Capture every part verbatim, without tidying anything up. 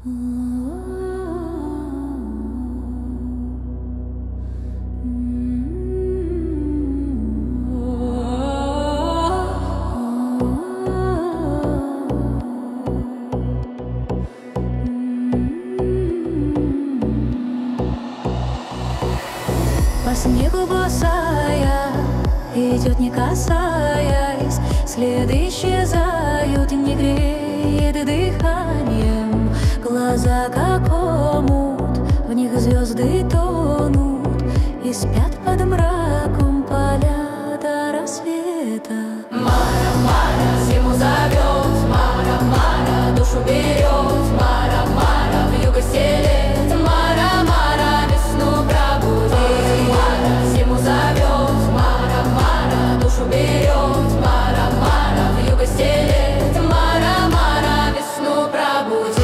По снегу босая идет, не касаясь, следы исчезают, не греет дыханием. Глаза как омут, в них звезды тонут и спят под мраком поля до рассвета. Мара, Мара, зиму зовет, Мара, Мара, душу берет, Мара, Мара, вьюга стелет, Мара, Мара, весну пробудит. Мара, зиму зовет, Мара, Мара, душу берет, Мара, Мара, вьюга стелет, Мара, Мара, весну пробудит.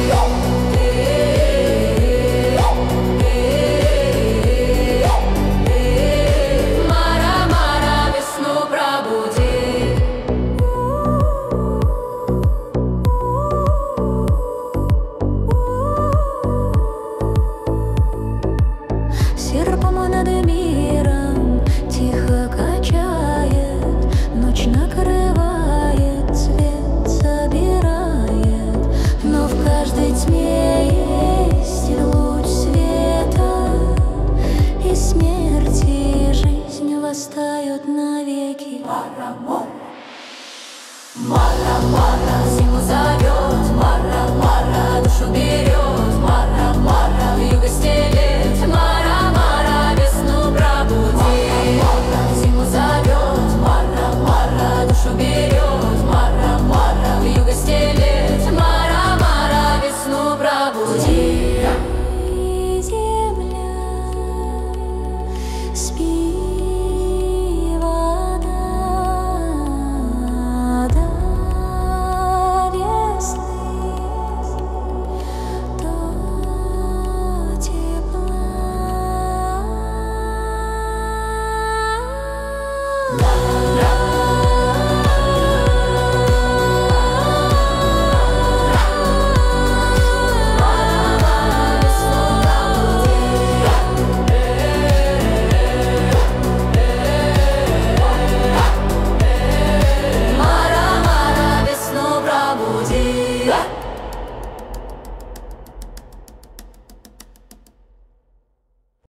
Мара, Мара, весну пробудит. Серпом над миром тихо качает, ночь накрывает, свет собирает. Но в каждой тьме есть луч света, и смерть и жизнь восстают навеки. Мара,